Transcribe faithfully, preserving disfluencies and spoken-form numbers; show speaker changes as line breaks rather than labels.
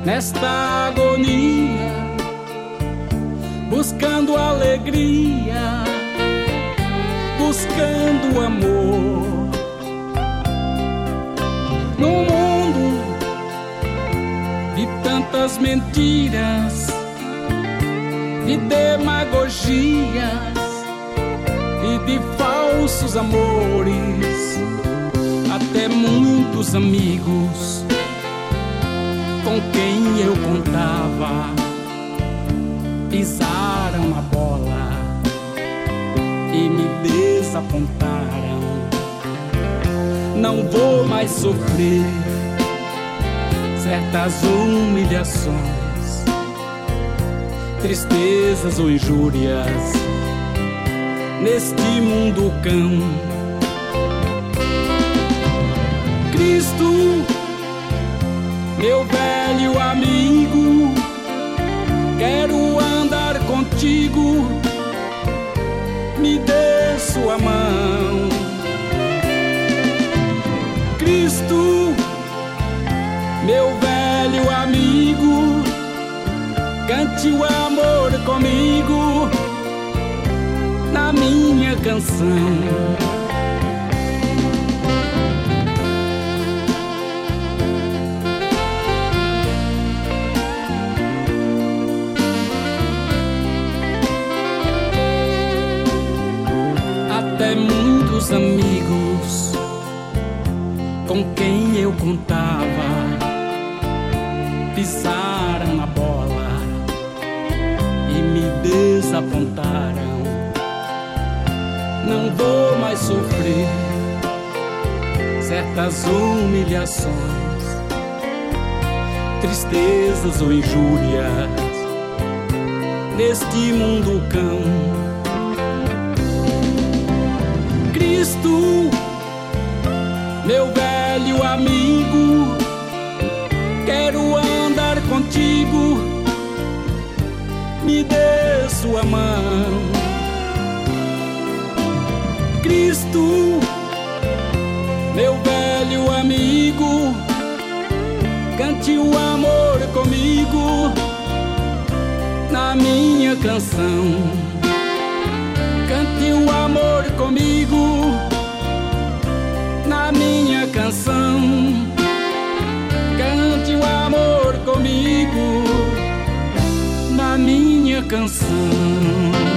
nesta agonia, buscando alegria, buscando amor. No mundo de tantas mentiras, de demagogias e de falsos amores, até muitos amigos com quem eu contava pisaram a bola e me desapontaram. Não vou mais sofrer certas humilhações, tristezas ou injúrias neste mundo cão. Cristo, meu velho amigo, quero andar contigo, me dê sua mão. Cristo, meu velho amigo, cante o amor comigo na minha canção. Até muitos amigos com quem eu contava pisaram a bola e me desapontaram. Não vou mais sofrer certas humilhações, tristezas ou injúrias neste mundo cão. Cristo, meu velho amigo, quero andar contigo, me dê sua mão. Cristo, meu velho amigo, cante o amor comigo na minha canção. Cante o amor comigo na minha canção. Cante o amor comigo na minha canção.